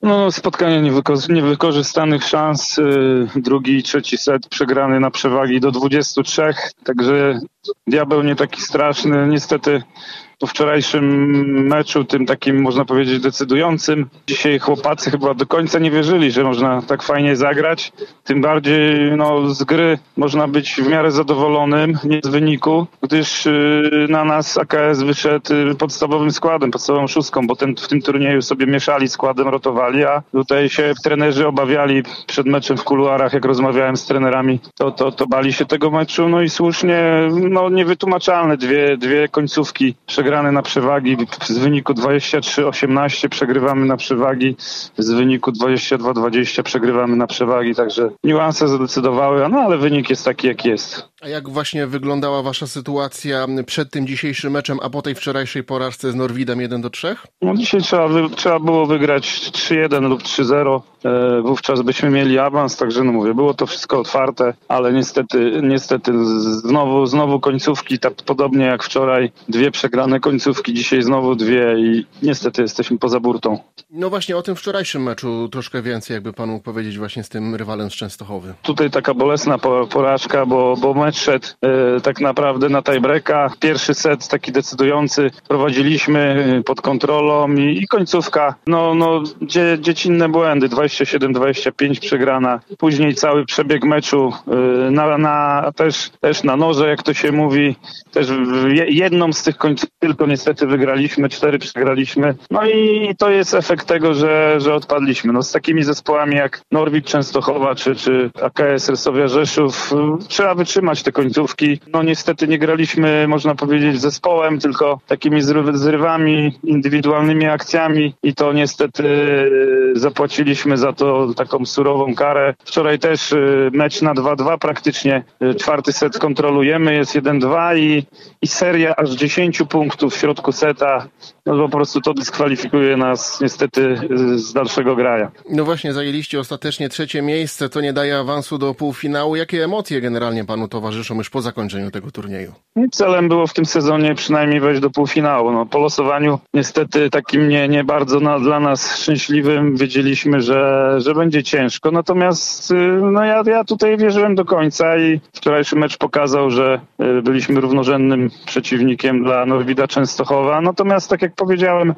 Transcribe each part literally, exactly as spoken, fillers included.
No, spotkanie niewyko- niewykorzystanych szans, yy, drugi i trzeci set przegrany na przewagi do dwudziestu trzech, także diabeł nie taki straszny. Niestety po wczorajszym meczu, tym takim można powiedzieć decydującym, dzisiaj chłopacy chyba do końca nie wierzyli, że można tak fajnie zagrać. Tym bardziej no, z gry można być w miarę zadowolonym, nie z wyniku, gdyż yy, na nas A K S wyszedł yy, podstawowym składem, podstawową szóstką, bo ten, w tym turnieju sobie mieszali składem, rotowali, a tutaj się trenerzy obawiali przed meczem w kuluarach, jak rozmawiałem z trenerami, to, to, to bali się tego meczu, no i słusznie, no niewytłumaczalne dwie, dwie końcówki przegrane na przewagi z wyniku dwadzieścia trzy osiemnaście, przegrywamy na przewagi z wyniku dwadzieścia dwa dwadzieścia, przegrywamy na przewagi, także niuanse zadecydowały, no ale wynik jest taki, jak jest. A jak właśnie wyglądała wasza sytuacja przed tym dzisiejszym meczem, a po tej wczorajszej porażce z Norwidem jeden do trzech? No dzisiaj trzeba, wy, trzeba było wygrać trzy jeden lub trzy zero, e, wówczas byśmy mieli awans, także no mówię, było to wszystko otwarte, ale niestety, niestety znowu, znowu końcówki, tak podobnie jak wczoraj, dwie przegrane końcówki, dzisiaj znowu dwie i niestety jesteśmy poza burtą. No właśnie o tym wczorajszym meczu troszkę więcej, jakby pan mógł powiedzieć właśnie z tym rywalem z Częstochowy. Tutaj taka bolesna porażka, bo, bo mecz szedł e, tak naprawdę na tiebreaka. Pierwszy set taki decydujący prowadziliśmy pod kontrolą i, i końcówka, no, no dzie, dziecinne błędy, dwadzieścia siedem dwadzieścia pięć przegrana. Później cały przebieg meczu e, na, na, też, też na noże, jak to się mówi. Też jedną z tych końcówek tylko niestety wygraliśmy, cztery przegraliśmy. No i to jest efekt tego, że, że odpadliśmy. No z takimi zespołami jak Norwid Częstochowa czy, czy A K S Resowia Rzeszów trzeba wytrzymać te końcówki. No niestety nie graliśmy, można powiedzieć, zespołem, tylko takimi zryw- zrywami, indywidualnymi akcjami i to niestety zapłaciliśmy za to taką surową karę. Wczoraj też mecz na dwa dwa praktycznie. Czwarty set kontrolujemy, jest jeden dwa i, i seria aż dziesięć punktów w środku seta. No po prostu to dyskwalifikuje nas niestety z dalszego grania. No właśnie, zajęliście ostatecznie trzecie miejsce, to nie daje awansu do półfinału. Jakie emocje generalnie panu towarzyszą już po zakończeniu tego turnieju? Celem było w tym sezonie przynajmniej wejść do półfinału. No, po losowaniu niestety takim nie, nie bardzo na, dla nas szczęśliwym wiedzieliśmy, że, że będzie ciężko. Natomiast no ja, ja tutaj wierzyłem do końca i wczorajszy mecz pokazał, że byliśmy równorzędnym przeciwnikiem dla Norwida Częstochowa. Natomiast tak jak powiedziałem,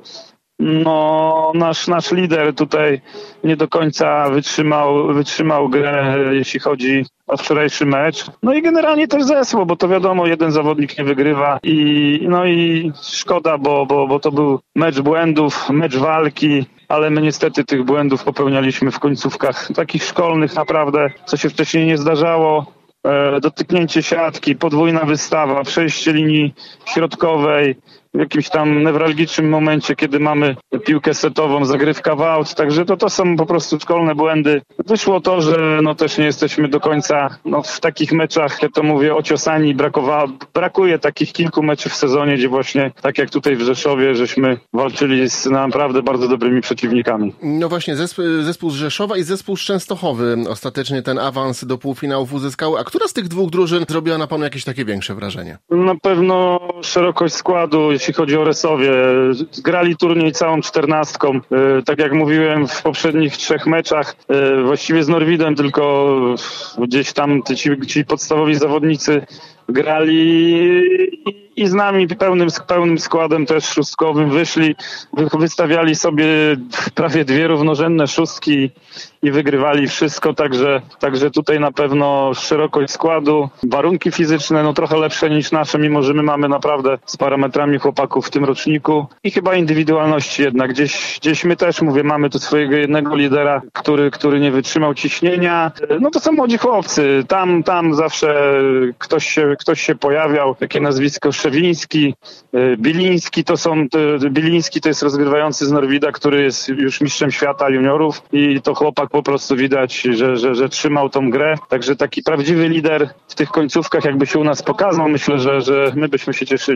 no nasz, nasz lider tutaj nie do końca wytrzymał, wytrzymał grę, jeśli chodzi o wczorajszy mecz. No i generalnie też zespół, bo to wiadomo, jeden zawodnik nie wygrywa i no i szkoda, bo, bo, bo to był mecz błędów, mecz walki, ale my niestety tych błędów popełnialiśmy w końcówkach takich szkolnych naprawdę, co się wcześniej nie zdarzało. Dotyknięcie siatki, podwójna wystawa, przejście linii środkowej, w jakimś tam newralgicznym momencie, kiedy mamy piłkę setową, zagrywka w aut, także to, to są po prostu szkolne błędy. Wyszło to, że no też nie jesteśmy do końca no w takich meczach, ja to mówię, ociosani, brakowało, brakuje takich kilku meczów w sezonie, gdzie właśnie, tak jak tutaj w Rzeszowie, żeśmy walczyli z naprawdę bardzo dobrymi przeciwnikami. No właśnie, zespół, zespół z Rzeszowa i zespół z Częstochowy ostatecznie ten awans do półfinałów uzyskały, a która z tych dwóch drużyn zrobiła na panu jakieś takie większe wrażenie? Na pewno szerokość składu, jeśli chodzi o Resowie. Grali turniej całą czternastką. Tak jak mówiłem w poprzednich trzech meczach, właściwie z Norwidem tylko gdzieś tam ci, ci podstawowi zawodnicy grali i z nami pełnym, pełnym składem też szóstkowym wyszli, wystawiali sobie prawie dwie równorzędne szóstki i wygrywali wszystko, także, także tutaj na pewno szerokość składu, warunki fizyczne no trochę lepsze niż nasze, mimo że my mamy naprawdę z parametrami chłopaków w tym roczniku i chyba indywidualności jednak. Gdzieś, gdzieś my też, mówię, mamy tu swojego jednego lidera, który, który nie wytrzymał ciśnienia. No to są młodzi chłopcy, tam, tam zawsze ktoś się, ktoś się pojawiał, takie nazwisko Szewiński, Biliński to są, Biliński to jest rozgrywający z Norwida, który jest już mistrzem świata juniorów i to chłopak po prostu widać, że, że, że trzymał tą grę. Także taki prawdziwy lider w tych końcówkach jakby się u nas pokazał, myślę, że, że my byśmy się cieszyli.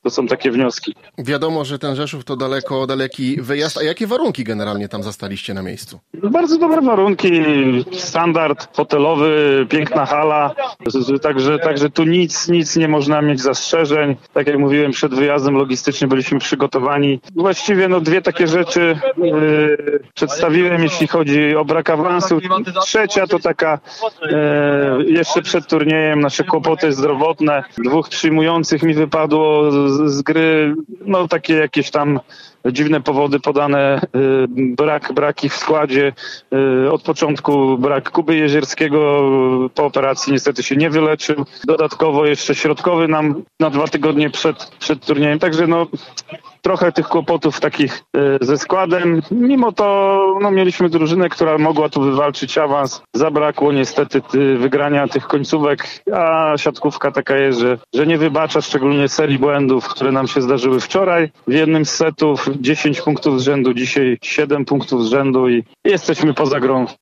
to są takie wnioski. Wiadomo, że ten Rzeszów to daleko, daleki wyjazd. A jakie warunki generalnie tam zastaliście na miejscu? Bardzo dobre warunki, standard hotelowy, piękna hala, także, także tu nic, nic nie można mieć zastrzeżeń. Tak jak mówiłem, przed wyjazdem logistycznie byliśmy przygotowani. Właściwie no dwie takie rzeczy yy, przedstawiłem, jeśli chodzi o brak awansu. Trzecia to taka yy, jeszcze przed turniejem nasze kłopoty zdrowotne. Dwóch przyjmujących mi wypadło z, z gry, no takie jakieś tam dziwne powody podane, brak, braki w składzie. Od początku brak Kuby Jezierskiego, po operacji niestety się nie wyleczył. Dodatkowo jeszcze środkowy nam na dwa tygodnie przed, przed turniejem. Także no trochę tych kłopotów takich ze składem. Mimo to no, mieliśmy drużynę, która mogła tu wywalczyć awans. Zabrakło niestety wygrania tych końcówek, a siatkówka taka jest, że, że nie wybacza szczególnie serii błędów, które nam się zdarzyły wczoraj. W jednym z setów dziesięć punktów z rzędu, dzisiaj siedem punktów z rzędu i jesteśmy poza grą.